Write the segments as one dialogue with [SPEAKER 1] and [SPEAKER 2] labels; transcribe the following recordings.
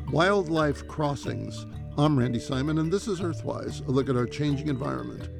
[SPEAKER 1] Wildlife Crossings. I'm Randy Simon, and this is Earthwise, a look at our changing environment.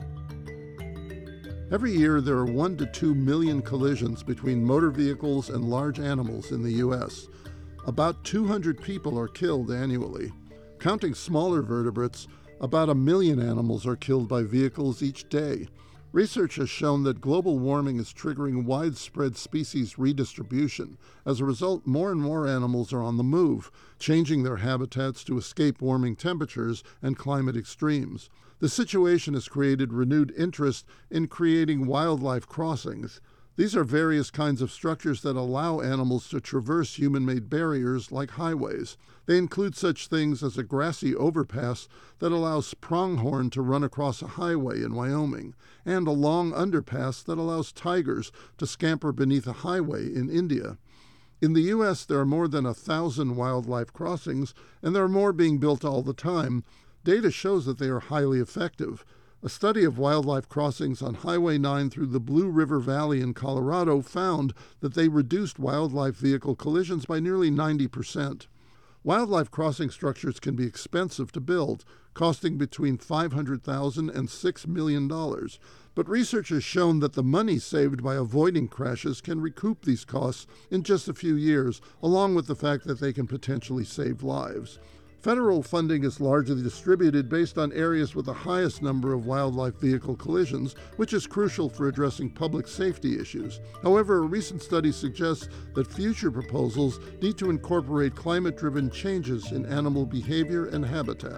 [SPEAKER 1] Every year, there are 1 to 2 million collisions between motor vehicles and large animals in the U.S. About 200 people are killed annually. Counting smaller vertebrates, about 1 million animals are killed by vehicles each day. Research has shown that global warming is triggering widespread species redistribution. As a result, more and more animals are on the move, changing their habitats to escape warming temperatures and climate extremes. The situation has created renewed interest in creating wildlife crossings. These are various kinds of structures that allow animals to traverse human-made barriers like highways. They include such things as a grassy overpass that allows pronghorn to run across a highway in Wyoming, and a long underpass that allows tigers to scamper beneath a highway in India. In the U.S., there are more than 1,000 wildlife crossings, and there are more being built all the time. Data shows that they are highly effective. A study of wildlife crossings on Highway 9 through the Blue River Valley in Colorado found that they reduced wildlife vehicle collisions by nearly 90%. Wildlife crossing structures can be expensive to build, costing between $500,000 and $6 million. But research has shown that the money saved by avoiding crashes can recoup these costs in just a few years, along with the fact that they can potentially save lives. Federal funding is largely distributed based on areas with the highest number of wildlife vehicle collisions, which is crucial for addressing public safety issues. However, a recent study suggests that future proposals need to incorporate climate-driven changes in animal behavior and habitat.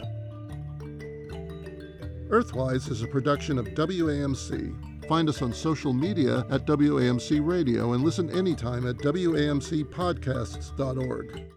[SPEAKER 1] Earthwise is a production of WAMC. Find us on social media at WAMC Radio and listen anytime at WAMCpodcasts.org.